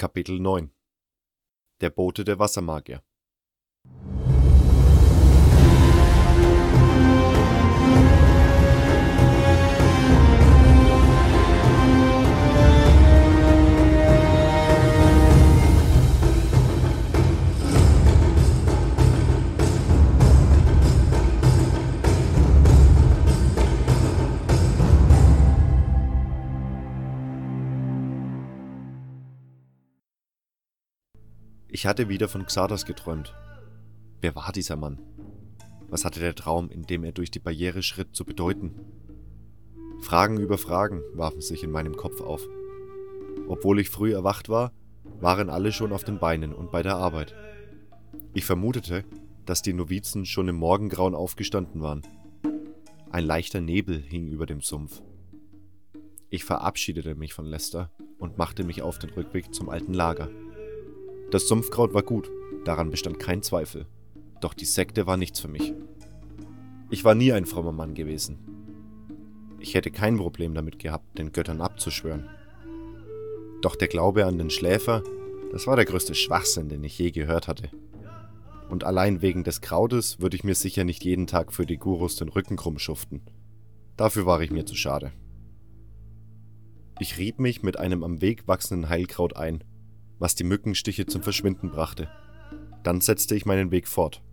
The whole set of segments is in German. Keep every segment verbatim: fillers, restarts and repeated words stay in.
Kapitel neun. Der Bote der Wassermagier. Ich hatte wieder von Xardas geträumt. Wer war dieser Mann? Was hatte der Traum, in dem er durch die Barriere schritt, zu bedeuten? Fragen über Fragen warfen sich in meinem Kopf auf. Obwohl ich früh erwacht war, waren alle schon auf den Beinen und bei der Arbeit. Ich vermutete, dass die Novizen schon im Morgengrauen aufgestanden waren. Ein leichter Nebel hing über dem Sumpf. Ich verabschiedete mich von Lester und machte mich auf den Rückweg zum alten Lager. Das Sumpfkraut war gut, daran bestand kein Zweifel. Doch die Sekte war nichts für mich. Ich war nie ein frommer Mann gewesen. Ich hätte kein Problem damit gehabt, den Göttern abzuschwören. Doch der Glaube an den Schläfer, das war der größte Schwachsinn, den ich je gehört hatte. Und allein wegen des Krautes würde ich mir sicher nicht jeden Tag für die Gurus den Rücken krumm schuften. Dafür war ich mir zu schade. Ich rieb mich mit einem am Weg wachsenden Heilkraut ein, was die Mückenstiche zum Verschwinden brachte. Dann setzte ich meinen Weg fort.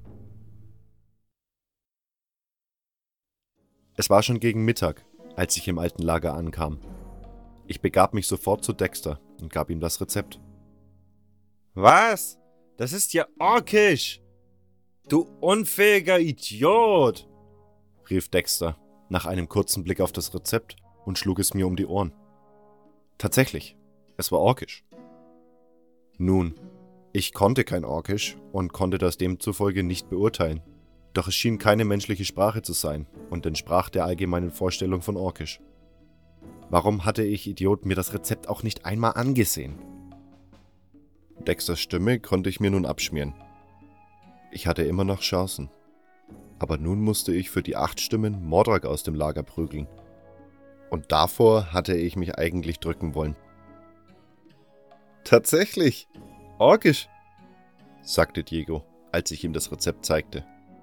Es war schon gegen Mittag, als ich im alten Lager ankam. Ich begab mich sofort zu Dexter und gab ihm das Rezept. Was? Das ist ja orkisch! Du unfähiger Idiot! Rief Dexter nach einem kurzen Blick auf das Rezept und schlug es mir um die Ohren. Tatsächlich, es war orkisch. Nun, ich konnte kein Orkisch und konnte das demzufolge nicht beurteilen. Doch es schien keine menschliche Sprache zu sein und entsprach der allgemeinen Vorstellung von Orkisch. Warum hatte ich, Idiot, mir das Rezept auch nicht einmal angesehen? Dexters Stimme konnte ich mir nun abschmieren. Ich hatte immer noch Chancen. Aber nun musste ich für die acht Stimmen Mordrak aus dem Lager prügeln. Und davor hatte ich mich eigentlich drücken wollen. Tatsächlich, orkisch, sagte Diego, als ich ihm das Rezept zeigte.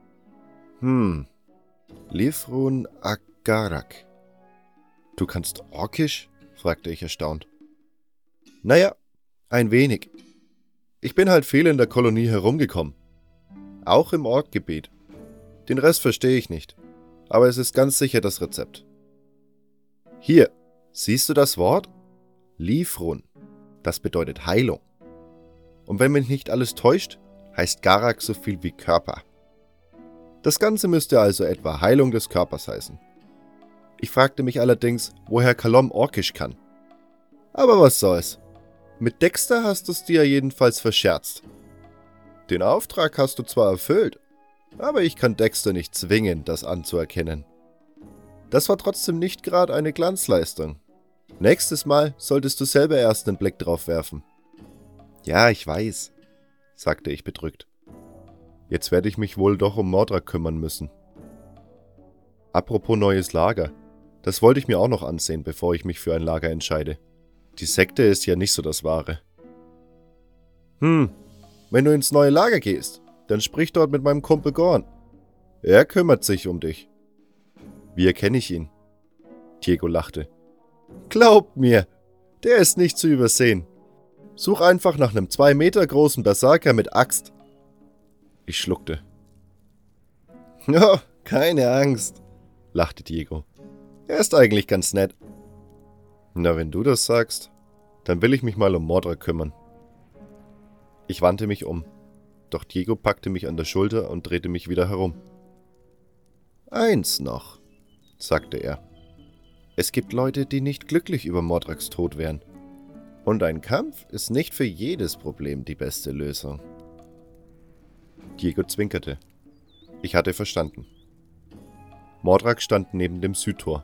Hm, Lifrun Agarak. Du kannst orkisch? Fragte ich erstaunt. Naja, ein wenig. Ich bin halt viel in der Kolonie herumgekommen. Auch im Orkgebiet. Den Rest verstehe ich nicht, aber es ist ganz sicher das Rezept. Hier, siehst du das Wort? Lifrun. Das bedeutet Heilung. Und wenn mich nicht alles täuscht, heißt Garak so viel wie Körper. Das Ganze müsste also etwa Heilung des Körpers heißen. Ich fragte mich allerdings, woher Kalom orkisch kann. Aber was soll's. Mit Dexter hast du es dir jedenfalls verscherzt. Den Auftrag hast du zwar erfüllt, aber ich kann Dexter nicht zwingen, das anzuerkennen. Das war trotzdem nicht gerade eine Glanzleistung. Nächstes Mal solltest du selber erst einen Blick drauf werfen. Ja, ich weiß, sagte ich bedrückt. Jetzt werde ich mich wohl doch um Mordrak kümmern müssen. Apropos neues Lager, das wollte ich mir auch noch ansehen, bevor ich mich für ein Lager entscheide. Die Sekte ist ja nicht so das Wahre. Hm, wenn du ins neue Lager gehst, dann sprich dort mit meinem Kumpel Gorn. Er kümmert sich um dich. Wie erkenne ich ihn? Diego lachte. Glaubt mir, der ist nicht zu übersehen. Such einfach nach einem zwei Meter großen Berserker mit Axt. Ich schluckte. Oh, keine Angst, lachte Diego. Er ist eigentlich ganz nett. Na, wenn du das sagst, dann will ich mich mal um Mordrak kümmern. Ich wandte mich um, doch Diego packte mich an der Schulter und drehte mich wieder herum. Eins noch, sagte er. Es gibt Leute, die nicht glücklich über Mordraks Tod wären. Und ein Kampf ist nicht für jedes Problem die beste Lösung. Diego zwinkerte. Ich hatte verstanden. Mordrak stand neben dem Südtor.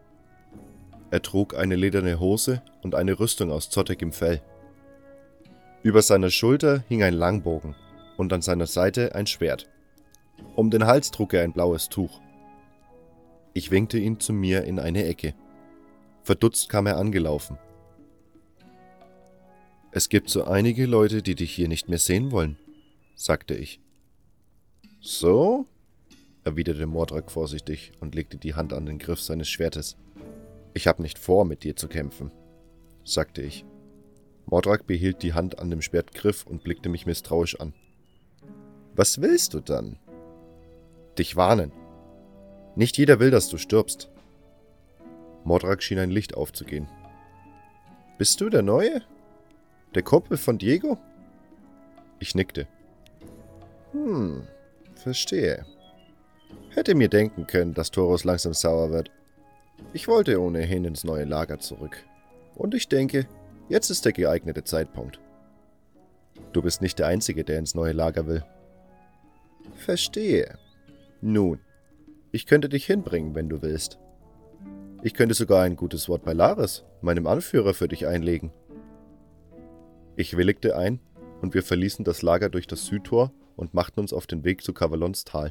Er trug eine lederne Hose und eine Rüstung aus zottigem Fell. Über seiner Schulter hing ein Langbogen und an seiner Seite ein Schwert. Um den Hals trug er ein blaues Tuch. Ich winkte ihn zu mir in eine Ecke. Verdutzt kam er angelaufen. Es gibt so einige Leute, die dich hier nicht mehr sehen wollen, sagte ich. So? Erwiderte Mordrak vorsichtig und legte die Hand an den Griff seines Schwertes. Ich habe nicht vor, mit dir zu kämpfen, sagte ich. Mordrak behielt die Hand an dem Schwertgriff und blickte mich misstrauisch an. Was willst du dann? Dich warnen. Nicht jeder will, dass du stirbst. Mordrak schien ein Licht aufzugehen. Bist du der Neue? Der Kumpel von Diego? Ich nickte. Hm, verstehe. Hätte mir denken können, dass Taurus langsam sauer wird. Ich wollte ohnehin ins neue Lager zurück. Und ich denke, jetzt ist der geeignete Zeitpunkt. Du bist nicht der Einzige, der ins neue Lager will. Verstehe. Nun, ich könnte dich hinbringen, wenn du willst. Ich könnte sogar ein gutes Wort bei Laris, meinem Anführer, für dich einlegen. Ich willigte ein, und wir verließen das Lager durch das Südtor und machten uns auf den Weg zu Kavalons Tal.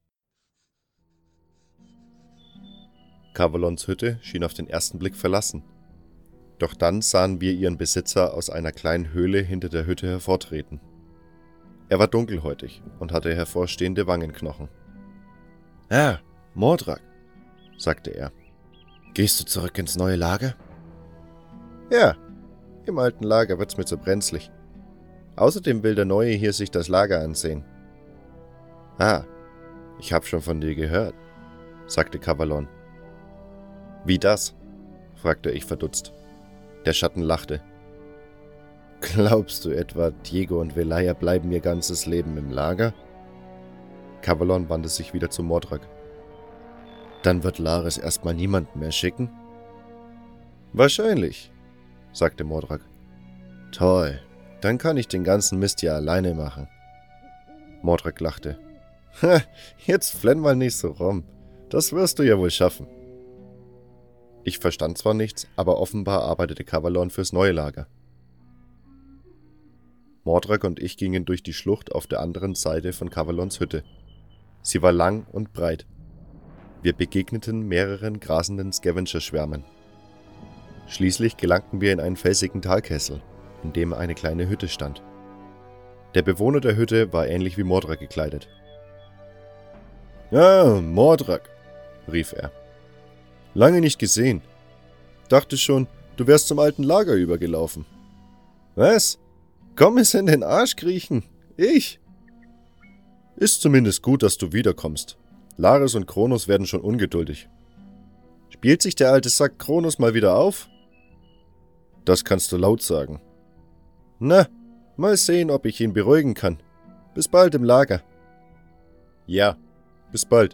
Kavalons Hütte schien auf den ersten Blick verlassen. Doch dann sahen wir ihren Besitzer aus einer kleinen Höhle hinter der Hütte hervortreten. Er war dunkelhäutig und hatte hervorstehende Wangenknochen. »Ah, Mordrak«, sagte er. »Gehst du zurück ins neue Lager?« »Ja, im alten Lager wird's mir zu brenzlig. Außerdem will der Neue hier sich das Lager ansehen.« »Ah, ich hab schon von dir gehört«, sagte Kavalon. »Wie das?« fragte ich verdutzt. Der Schatten lachte. »Glaubst du etwa, Diego und Velaya bleiben ihr ganzes Leben im Lager?« Kavalon wandte sich wieder zu Mordrak. »Dann wird Laris erstmal niemanden mehr schicken?« »Wahrscheinlich«, sagte Mordrak. »Toll, dann kann ich den ganzen Mist ja alleine machen.« Mordrak lachte. »Ha, jetzt flenn mal nicht so rum. Das wirst du ja wohl schaffen.« Ich verstand zwar nichts, aber offenbar arbeitete Kavalon fürs neue Lager. Mordrak und ich gingen durch die Schlucht auf der anderen Seite von Kavalons Hütte. Sie war lang und breit. Wir begegneten mehreren grasenden Scavenger-Schwärmen. Schließlich gelangten wir in einen felsigen Talkessel, in dem eine kleine Hütte stand. Der Bewohner der Hütte war ähnlich wie Mordrak gekleidet. »Ah, Mordrak«, rief er. »Lange nicht gesehen. Dachte schon, du wärst zum alten Lager übergelaufen.« »Was? Komm es in den Arsch kriechen? Ich?« »Ist zumindest gut, dass du wiederkommst. Laris und Kronos werden schon ungeduldig. Spielt sich der alte Sack Kronos mal wieder auf?« »Das kannst du laut sagen.« »Na, mal sehen, ob ich ihn beruhigen kann. Bis bald im Lager.« »Ja, bis bald.«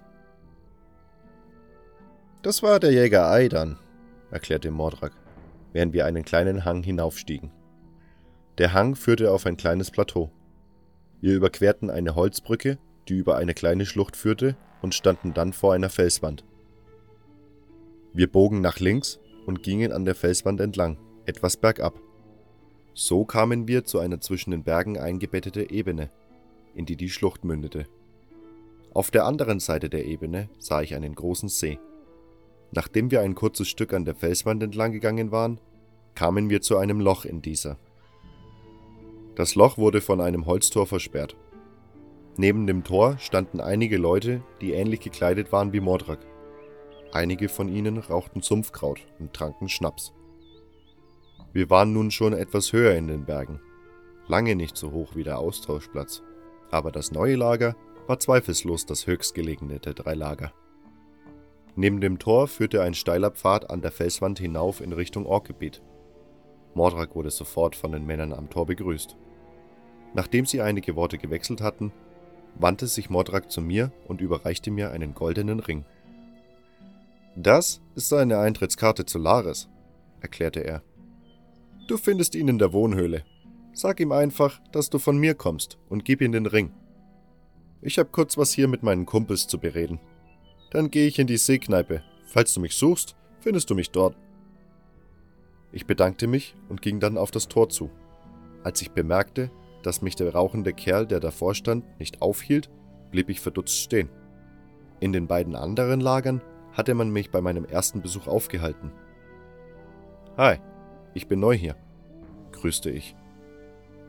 »Das war der Jäger Aidan«, erklärte Mordrak, während wir einen kleinen Hang hinaufstiegen. Der Hang führte auf ein kleines Plateau. Wir überquerten eine Holzbrücke, die über eine kleine Schlucht führte, und standen dann vor einer Felswand. Wir bogen nach links und gingen an der Felswand entlang, etwas bergab. So kamen wir zu einer zwischen den Bergen eingebettete Ebene, in die die Schlucht mündete. Auf der anderen Seite der Ebene sah ich einen großen See. Nachdem wir ein kurzes Stück an der Felswand entlang gegangen waren, kamen wir zu einem Loch in dieser. Das Loch wurde von einem Holztor versperrt. Neben dem Tor standen einige Leute, die ähnlich gekleidet waren wie Mordrak. Einige von ihnen rauchten Sumpfkraut und tranken Schnaps. Wir waren nun schon etwas höher in den Bergen, lange nicht so hoch wie der Austauschplatz, aber das neue Lager war zweifellos das höchstgelegene der drei Lager. Neben dem Tor führte ein steiler Pfad an der Felswand hinauf in Richtung Orkgebiet. Mordrak wurde sofort von den Männern am Tor begrüßt. Nachdem sie einige Worte gewechselt hatten, wandte sich Mordrak zu mir und überreichte mir einen goldenen Ring. »Das ist eine Eintrittskarte zu Laris«, erklärte er. »Du findest ihn in der Wohnhöhle. Sag ihm einfach, dass du von mir kommst und gib ihm den Ring. Ich habe kurz was hier mit meinen Kumpels zu bereden. Dann gehe ich in die Seekneipe. Falls du mich suchst, findest du mich dort.« Ich bedankte mich und ging dann auf das Tor zu. Als ich bemerkte, dass mich der rauchende Kerl, der davor stand, nicht aufhielt, blieb ich verdutzt stehen. In den beiden anderen Lagern hatte man mich bei meinem ersten Besuch aufgehalten. »Hi, ich bin neu hier«, grüßte ich.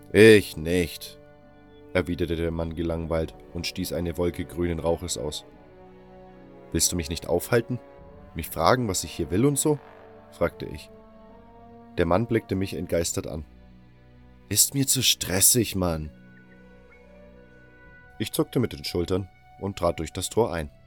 Ich nicht, erwiderte der Mann gelangweilt und stieß eine Wolke grünen Rauches aus. Willst du mich nicht aufhalten? Mich fragen, was ich hier will und so? Fragte ich. Der Mann blickte mich entgeistert an. Ist mir zu stressig, Mann. Ich zuckte mit den Schultern und trat durch das Tor ein.